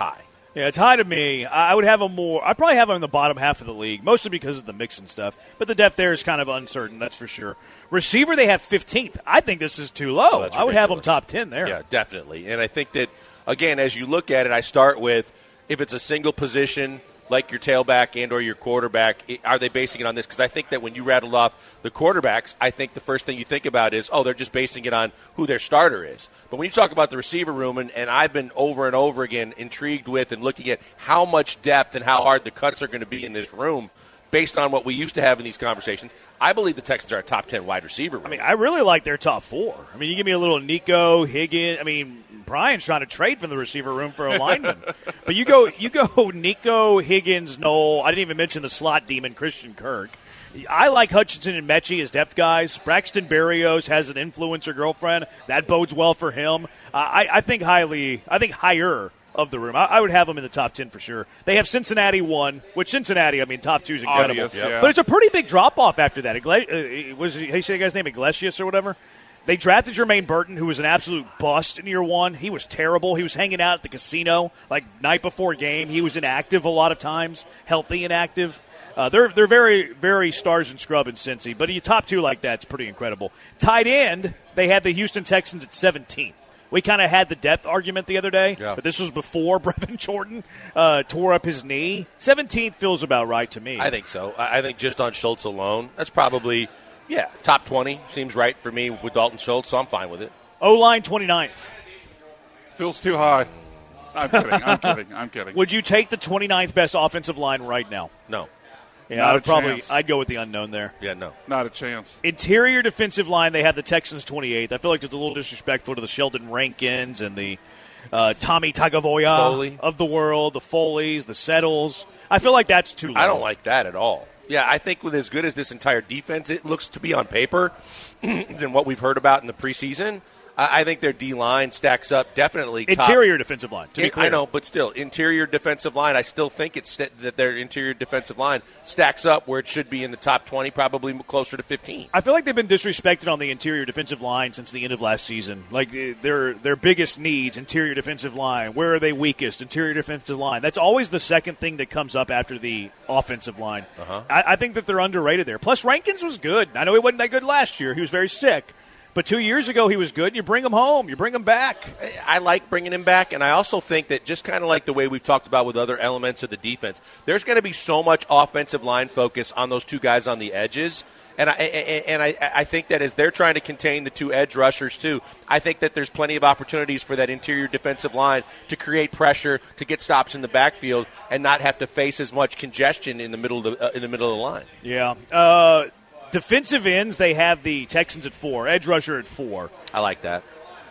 Yeah, it's high to me. I would have him more. I'd probably have him in the bottom half of the league, mostly because of the mix and stuff. But the depth there is kind of uncertain, that's for sure. Receiver, they have 15th. I think this is too low. Oh, I would have him top 10 there. Yeah, definitely. And I think that, again, as you look at it, I start with if it's a single position, like your tailback and or your quarterback, are they basing it on this? Because I think that when you rattled off the quarterbacks, I think the first thing you think about is, they're just basing it on who their starter is. But when you talk about the receiver room, and I've been over and over again intrigued with and looking at how much depth and how hard the cuts are going to be in this room based on what we used to have in these conversations, I believe the Texans are a top 10 wide receiver room. I mean, I really like their top 4. I mean, you give me a little Nico, Higgins. I mean, Brian's trying to trade from the receiver room for a lineman. But you go Nico, Higgins, Noel. I didn't even mention the slot demon, Christian Kirk. I like Hutchinson and Mechie as depth guys. Braxton Berrios has an influencer girlfriend. That bodes well for him. I think higher of the room. I would have them in the top 10 for sure. They have Cincinnati 1, which Cincinnati, I mean, top 2 is incredible. Obvious, yeah. But it's a pretty big drop-off after that. How do you say the guy's name? Iglesias or whatever? They drafted Jermaine Burton, who was an absolute bust in year 1. He was terrible. He was hanging out at the casino like night before game. He was inactive a lot of times, healthy inactive. They're very, very stars and scrub in Cincy. But you top 2 like that, it's pretty incredible. Tight end, they had the Houston Texans at 17th. We kind of had the depth argument the other day, but this was before Brevin Jordan tore up his knee. 17th feels about right to me. I think so. I think just on Schultz alone, that's probably, top 20 seems right for me with Dalton Schultz, so I'm fine with it. O-line 29th. Feels too high. I'm kidding. Would you take the 29th best offensive line right now? No. Yeah, I'd go with the unknown there. Yeah, no. Not a chance. Interior defensive line, they have the Texans 28th. I feel like it's a little disrespectful to the Sheldon Rankins and the Tommy Tagovailoa of the world, the Foleys, the Settles. I feel like that's too low. I don't like that at all. Yeah, I think with as good as this entire defense, it looks to be on paper than what we've heard about in the preseason. I think their D-line stacks up definitely top. Interior defensive line, to be clear. I know, but still, interior defensive line, I still think that their interior defensive line stacks up where it should be in the top 20, probably closer to 15. I feel like they've been disrespected on the interior defensive line since the end of last season. Like, their biggest needs, interior defensive line. Where are they weakest? Interior defensive line. That's always the second thing that comes up after the offensive line. I think that they're underrated there. Plus, Rankins was good. I know he wasn't that good last year. He was very sick. But 2 years ago, he was good, and you bring him home. You bring him back. I like bringing him back, and I also think that just kind of like the way we've talked about with other elements of the defense, there's going to be so much offensive line focus on those two guys on the edges. And I think that as they're trying to contain the two edge rushers, too, I think that there's plenty of opportunities for that interior defensive line to create pressure, to get stops in the backfield, and not have to face as much congestion in the middle of the line. Yeah. Defensive ends, they have the Texans at 4. Edge rusher at 4. I like that.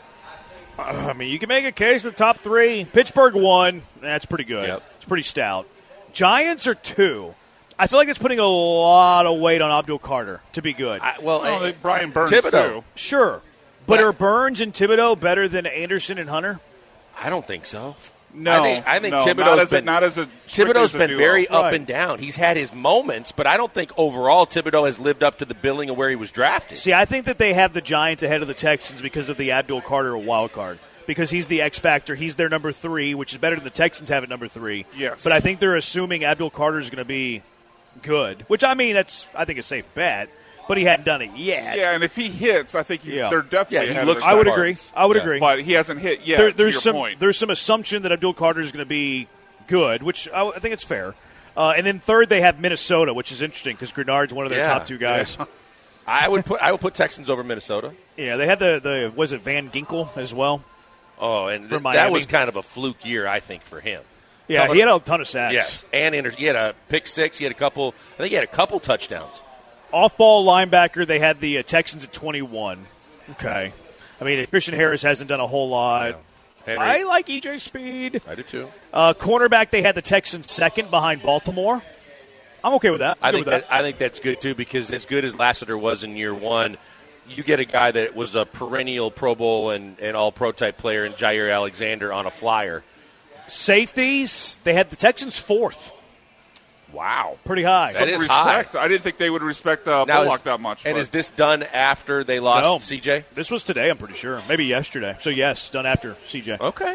I mean, you can make a case for the top 3. Pittsburgh 1. That's pretty good. Yep. It's pretty stout. Giants are 2. I feel like it's putting a lot of weight on Abdul Carter to be good. Brian Burns, Thibodeau. too. Sure. But are Burns and Thibodeau better than Anderson and Hunter? I don't think so. No, I think Thibodeau's Thibodeau's been very up and down. He's had his moments, but I don't think overall Thibodeau has lived up to the billing of where he was drafted. See, I think that they have the Giants ahead of the Texans because of the Abdul Carter wild card. Because he's the X factor. He's their number 3, which is better than the Texans have at number 3. Yes. But I think they're assuming Abdul Carter is going to be good, which I think a safe bet. But he hadn't done it yet. Yeah, and if he hits, I think they're definitely ahead of I would agree. Agree. But he hasn't hit yet, there's to your point. There's some assumption that Abdul Carter is going to be good, which I think it's fair. And then third, they have Minnesota, which is interesting because Grenard's one of their top 2 guys. Yeah. I would put Texans over Minnesota. Yeah, they had the was it Van Ginkel as well? Oh, and that was kind of a fluke year, I think, for him. Yeah, he had a ton of sacks. Yes, and he had a pick 6. He had a couple touchdowns. Off-ball linebacker, they had the Texans at 21. Okay. I mean, Christian Harris hasn't done a whole lot. Yeah. I like E.J. Speed. I do, too. Cornerback, they had the Texans second behind Baltimore. I'm okay with that. I think that's good, too, because as good as Lassiter was in year 1, you get a guy that was a perennial Pro Bowl and All-Pro type player in Jair Alexander on a flyer. Safeties, they had the Texans 4th. Wow. Pretty high. That is respect. high. I didn't think they would respect Bullock that much. And is this done after they lost CJ? This was today, I'm pretty sure. Maybe yesterday. So, yes, done after CJ. Okay.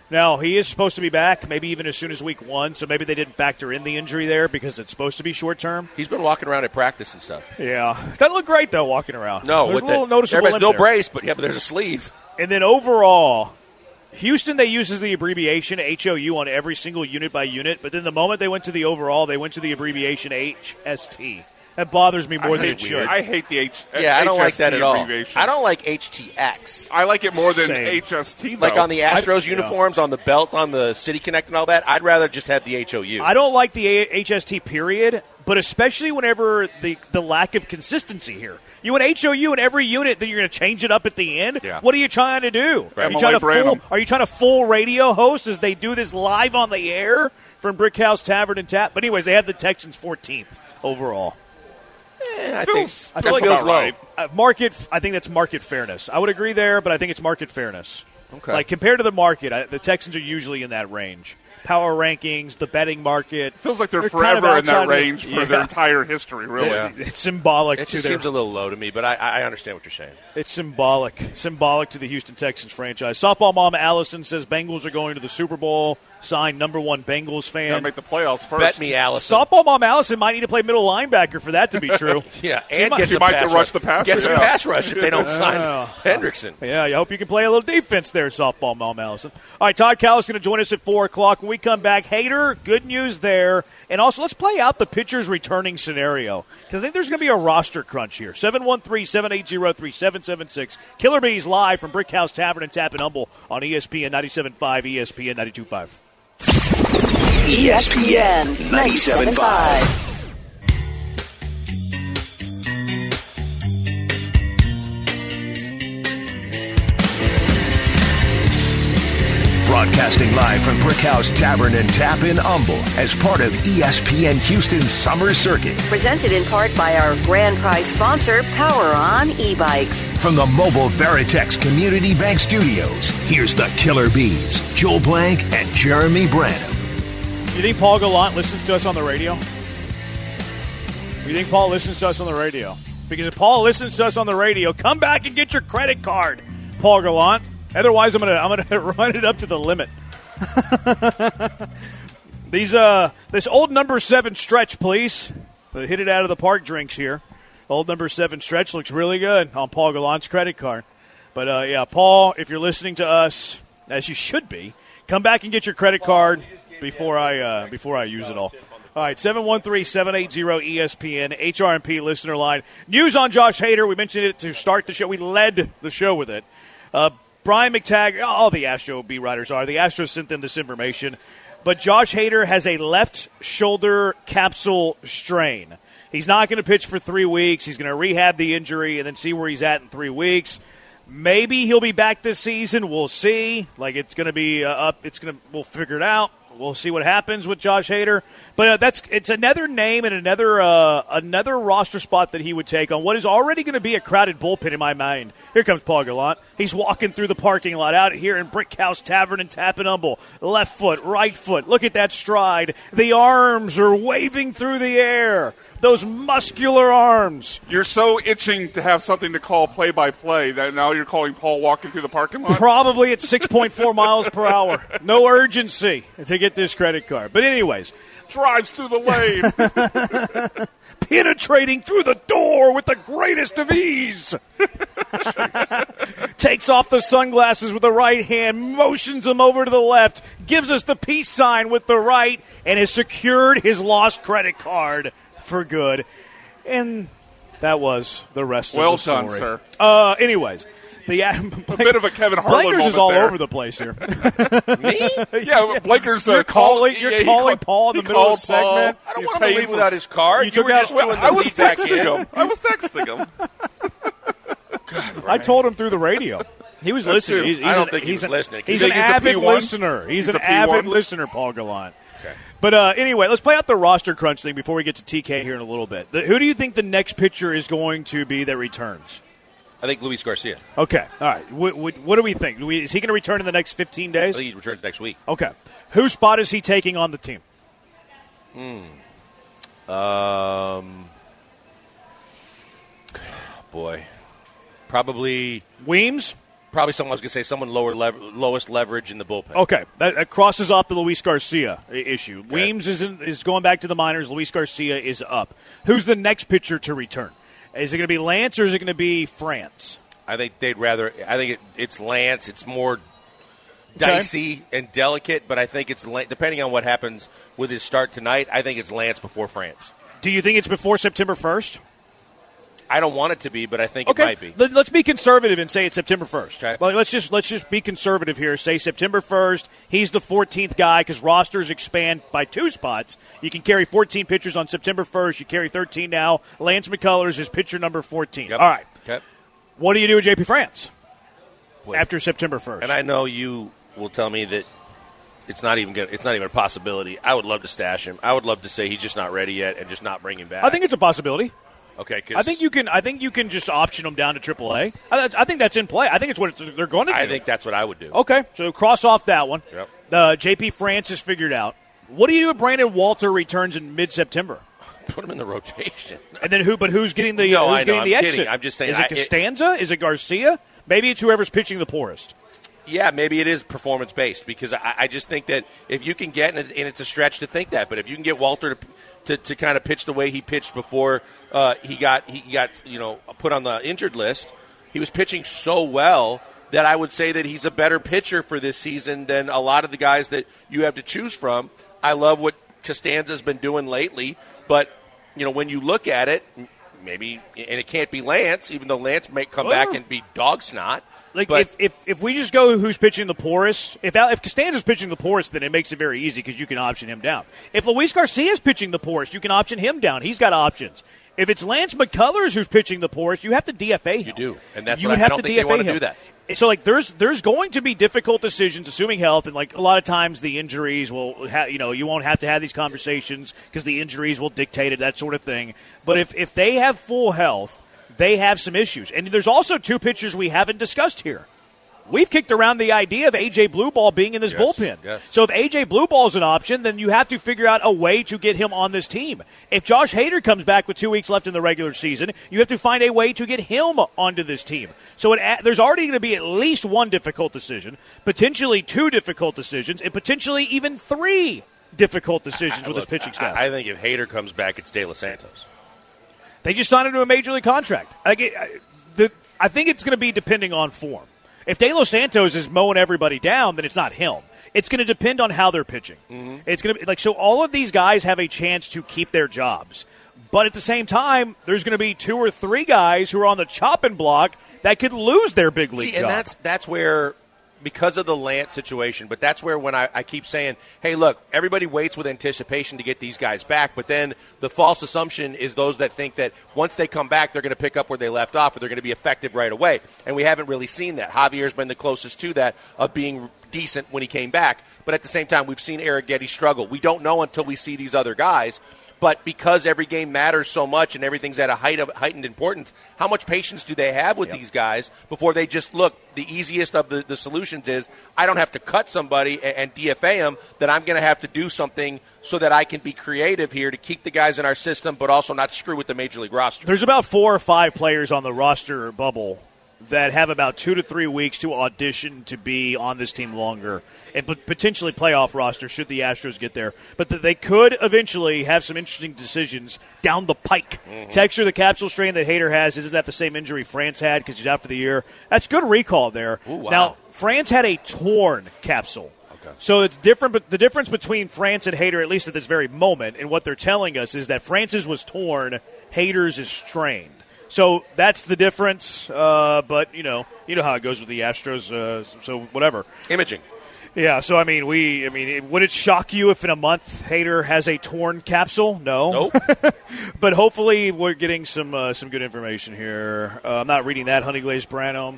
Now, he is supposed to be back, maybe even as soon as week 1, so maybe they didn't factor in the injury there because it's supposed to be short-term. He's been walking around at practice and stuff. Yeah. Doesn't look great, though, walking around. No. There's a little noticeable there's no there. brace, but there's a sleeve. And then overall, Houston, they uses the abbreviation HOU on every single unit by unit, but then the moment they went to the overall, they went to the abbreviation HST. That bothers me more than it should. I hate the I don't like that at all. abbreviation. I don't like HTX. I like it more than Same. HST, though. Like on the Astros uniforms, on the belt, on the City Connect and all that, I'd rather just have the HOU. I don't like the HST period, but especially whenever the lack of consistency here. You want HOU in every unit, then you're going to change it up at the end? Yeah. What are you trying to do? Are you trying to fool radio hosts as they do this live on the air from Brickhouse Tavern and Tap? But anyways, they have the Texans 14th overall. I think feels feels about low. right. I think that's market fairness. I would agree there, but I think it's market fairness. Okay. Like, compared to the market, the Texans are usually in that range. Power rankings, the betting market. Feels like they're kind forever of in that outside of- range for their entire history, really. Yeah. It's symbolic It to just their seems a little low to me, but I understand what you're saying. It's symbolic to the Houston Texans franchise. Softball mom Allison says Bengals are going to the Super Bowl. Signed #1 Bengals Got fan. to make the playoffs first. Bet me, Allison. Softball mom Allison might need to play middle linebacker for that to be true. Yeah, She and might- gets she a might pass rush rush. the passer, Gets a yeah. pass rush if they don't sign Hendrickson. Yeah, I hope you can play a little defense there, softball mom Allison. All right, Todd Callis going to join us at 4 o'clock. When we come back, Hater, good news there. And also, let's play out the pitcher's returning scenario, because I think there's going to be a roster crunch here. 713-780-3776. Killer Bees live from Brickhouse Tavern and Tap in Humble on ESPN 97.5, ESPN 92.5. ESPN 97.5. Broadcasting live from Brickhouse Tavern and Tap in Humble as part of ESPN Houston's Summer Circuit. Presented in part by our grand prize sponsor, Power On e-bikes. From the Mobile Veritex Community Bank Studios, here's the Killer Bees, Joel Blank and Jeremy Branham. You think Paul Gallant listens to us on the radio? You think Paul listens to us on the radio? Because if Paul listens to us on the radio, come back and get your credit card, Paul Gallant. Otherwise, I'm gonna run it up to the limit. This old number 7 stretch, please. The hit it out of the park drinks here. Old number 7 stretch looks really good on Paul Gallant's credit card. But yeah, Paul, if you're listening to us, as you should be, come back and get your credit card before I use it all. All right, 713-780-ESPN, HRMP listener line. News on Josh Hader. We mentioned it to start the show. We led the show with it. Brian McTaggart, all the Astro beat writers are. The Astros sent them this information. But Josh Hader has a left shoulder capsule strain. He's not going to pitch for 3 weeks. He's going to rehab the injury and then see where he's at in 3 weeks. Maybe he'll be back this season. We'll see. Like, it's going to be up. We'll figure it out. We'll see what happens with Josh Hader. But it's another name and another roster spot that he would take on what is already going to be a crowded bullpen in my mind. Here comes Paul Gallant. He's walking through the parking lot out here in Brickhouse Tavern and Tap in Humble. Left foot, right foot. Look at that stride. The arms are waving through the air. Those muscular arms. You're so itching to have something to call play-by-play that now you're calling Paul walking through the parking lot? Probably at 6.4 miles per hour. No urgency to get this credit card. But anyways. Drives through the lane. Penetrating through the door with the greatest of ease. Takes off the sunglasses with the right hand, motions them over to the left, gives us the peace sign with the right, and has secured his lost credit card for good. And that was the rest of the story. Well done, sir. Anyways. A bit of a Kevin Harlan Blankers moment is all there. over the place here. Me? Yeah, Blaker's You're calling Paul in the middle of the segment. I don't want him to leave without his card. You took were out- just doing the I was lead back texting in. him. I was texting him. I told him through the radio. He was listening. I don't think he was listening. He's You an think he's a avid P1? listener. He's He's an a avid P1? listener, Paul Gallant. Okay. But anyway, let's play out the roster crunch thing before we get to TK here in a little bit. Who do you think the next pitcher is going to be that returns? I think Luis Garcia. Okay, all right. What do we think? Is he going to return in the next 15 I days? think he returns next week. Okay. Whose spot is he taking on the team? Boy. Probably Weems? Probably someone was going to say someone lowest leverage in the bullpen. Okay, that crosses off the Luis Garcia issue. Okay. Weems is going back to the minors. Luis Garcia is up. Who's the next pitcher to return? Is it going to be Lance or is it going to be France? I think it's Lance. It's more dicey and delicate, but I think it's depending on what happens with his start tonight. I think it's Lance before France. Do you think it's before September 1st? I don't want it to be, but I think it might be. Let's be conservative and say it's September 1st. Okay. Well, let's just be conservative here. Say September 1st. He's the 14th guy because rosters expand by 2 spots. You can carry 14 pitchers on September 1st. You carry 13 now. Lance McCullers is pitcher number 14. Yep. All right. Okay. What do you do with JP France after September 1st? And I know you will tell me that it's not even a possibility. I would love to stash him. I would love to say he's just not ready yet and just not bring him back. I think it's a possibility. Okay, I think you can just option them down to AAA. I think that's in play. I think it's what they're going to do. I think that's what I would do. Okay, so cross off that one. Yep. JP France is figured out. What do you do if Brandon Walter returns in mid-September? Put him in the rotation. And then who's getting the I'm exit? kidding. I'm just saying. Is it Costanza? Is it Garcia? Maybe it's whoever's pitching the poorest. Yeah, maybe it is performance-based because I just think that if you can get, and it's a stretch to think that, but if you can get Walter to kind of pitch the way he pitched before he got put on the injured list, he was pitching so well that I would say that he's a better pitcher for this season than a lot of the guys that you have to choose from. I love what Costanza's been doing lately, but when you look at it, maybe, and it can't be Lance, even though Lance may come back and be dog snot. But if we just go who's pitching the poorest, if Costanza's pitching the poorest, then it makes it very easy because you can option him down. If Luis Garcia's pitching the poorest, you can option him down. He's got options. If it's Lance McCullers who's pitching the poorest, you have to DFA him. You do, and that's what I don't think they want to do that. So there's going to be difficult decisions, assuming health, and a lot of times the injuries will you won't have to have these conversations because the injuries will dictate it, that sort of thing. But if they have full health, they have some issues. And there's also 2 pitchers we haven't discussed here. We've kicked around the idea of A.J. Blueball being in this bullpen. Yes. So if A.J. Blueball's an option, then you have to figure out a way to get him on this team. If Josh Hader comes back with 2 weeks left in the regular season, you have to find a way to get him onto this team. So there's already going to be at least 1 difficult decision, potentially 2 difficult decisions, and potentially even 3 difficult decisions with this pitching staff. I think if Hader comes back, it's De Los Santos. They just signed him to a major league contract. I think it's going to be depending on form. If De Los Santos is mowing everybody down, then it's not him. It's going to depend on how they're pitching. Mm-hmm. It's going to be so all of these guys have a chance to keep their jobs. But at the same time, there's going to be 2 or 3 guys who are on the chopping block that could lose their big league job. And that's where, because of the Lance situation, but that's where when I keep saying, hey, look, everybody waits with anticipation to get these guys back, but then the false assumption is those that think that once they come back, they're going to pick up where they left off or they're going to be effective right away. And we haven't really seen that. Javier's been the closest to that of being decent when he came back. But at the same time, we've seen Eric Getty struggle. We don't know until we see these other guys. But because every game matters so much and everything's at a heightened importance, how much patience do they have with these guys before they just look? The easiest of the solutions is I don't have to cut somebody and DFA them, that I'm going to have to do something so that I can be creative here to keep the guys in our system but also not screw with the Major League roster. There's about 4 or 5 players on the roster bubble that have about 2 to 3 weeks to audition to be on this team longer and potentially playoff roster should the Astros get there. But they could eventually have some interesting decisions down the pike. Mm-hmm. Texture, the capsule strain that Hader has, isn't that the same injury France had because he's out for the year? That's good recall there. Ooh, wow. Now, France had a torn capsule. Okay. So it's different, but the difference between France and Hader, at least at this very moment, and what they're telling us is that France's was torn, Hader's is strained. So that's the difference, but you know how it goes with the Astros. So whatever. Imaging. Yeah. So would it shock you if in a month Hader has a torn capsule? No. Nope. But hopefully we're getting some good information here. I'm not reading that, Honey Glazed Brano.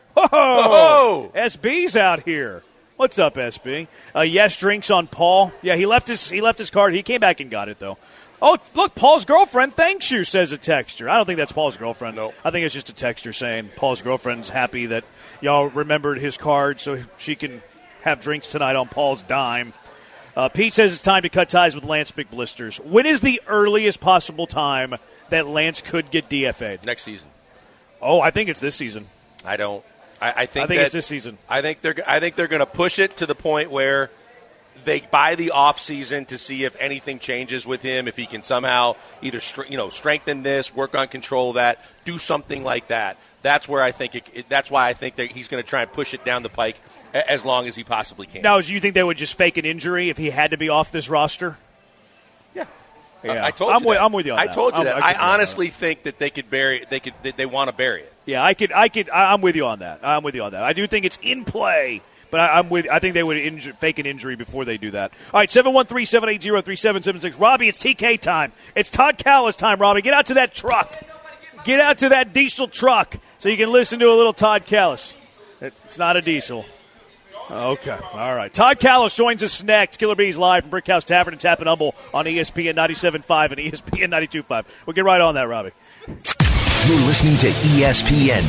Oh, SB's out here. What's up, SB? Yes, drinks on Paul. Yeah, he left his card. He came back and got it though. Oh, look, Paul's girlfriend thanks you, says a texter. I don't think that's Paul's girlfriend. No. I think it's just a texter saying Paul's girlfriend's happy that y'all remembered his card so she can have drinks tonight on Paul's dime. Pete says it's time to cut ties with Lance Big Blisters. When is the earliest possible time that Lance could get DFA'd? Next season. Oh, I think it's this season. I don't. I think it's this season. I think they're going to push it to the point where they buy the off season to see if anything changes with him, if he can somehow either strengthen this, work on control of that, do something like that. That's where I think that's why I think that he's going to try and push it down the pike as long as he possibly can. Now, do you think they would just fake an injury if he had to be off this roster? Yeah. I told you that. I'm with you on that. I told you that. I honestly think that they could bury it. They want to bury it. Yeah, I'm with you on that. I do think it's in play. But I think they would fake an injury before they do that. All right, 713-780-3776. Robbie, it's TK time. It's Todd Kalas time, Robbie. Get out to that truck. Get out to that diesel truck so you can listen to a little Todd Kalas. It's not a diesel. Okay, all right. Todd Kalas joins us next. Killer Bees live from Brickhouse Tavern and Tappan Humble on ESPN 97.5 and ESPN 92.5. We'll get right on that, Robbie. You're listening to ESPN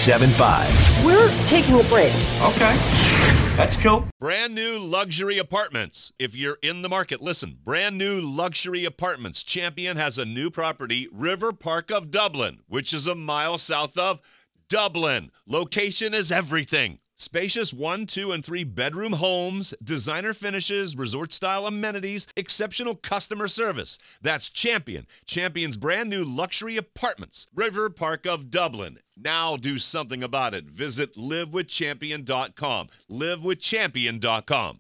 97.5. We're taking a break. Okay. That's cool. Brand new luxury apartments. If you're in the market, listen. Brand new luxury apartments. Champion has a new property, River Park of Dublin, which is a mile south of Dublin. Location is everything. Spacious 1, 2, and 3 bedroom homes, designer finishes, resort-style amenities, exceptional customer service. That's Champion. Champion's brand new luxury apartments. River Park of Dublin. Now do something about it. Visit livewithchampion.com. livewithchampion.com.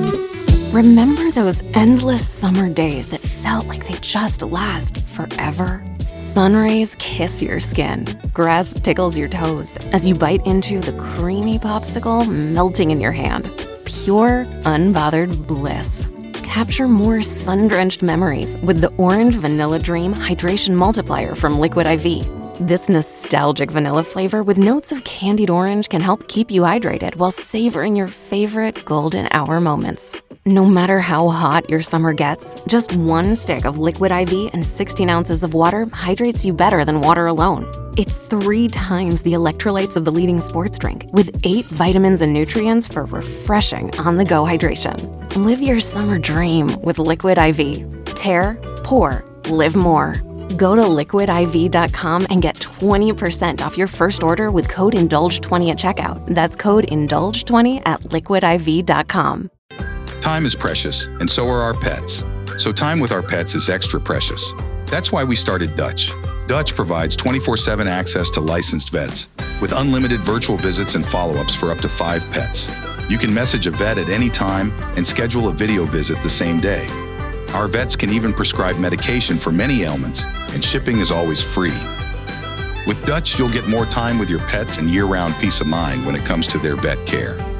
Remember those endless summer days that felt like they just last forever? Sun rays kiss your skin. Grass tickles your toes as you bite into the creamy popsicle melting in your hand. Pure, unbothered bliss. Capture more sun-drenched memories with the Orange Vanilla Dream Hydration Multiplier from Liquid IV. This nostalgic vanilla flavor with notes of candied orange can help keep you hydrated while savoring your favorite golden hour moments. No matter how hot your summer gets, just 1 stick of Liquid IV and 16 ounces of water hydrates you better than water alone. It's 3 times the electrolytes of the leading sports drink, with 8 vitamins and nutrients for refreshing on-the-go hydration. Live your summer dream with Liquid IV. Tear, pour, live more. Go to liquidiv.com and get 20% off your first order with code INDULGE20 at checkout. That's code INDULGE20 at liquidiv.com. Time is precious, and so are our pets. So time with our pets is extra precious. That's why we started Dutch. Dutch provides 24/7 access to licensed vets with unlimited virtual visits and follow-ups for up to 5 pets. You can message a vet at any time and schedule a video visit the same day. Our vets can even prescribe medication for many ailments, and shipping is always free. With Dutch, you'll get more time with your pets and year-round peace of mind when it comes to their vet care.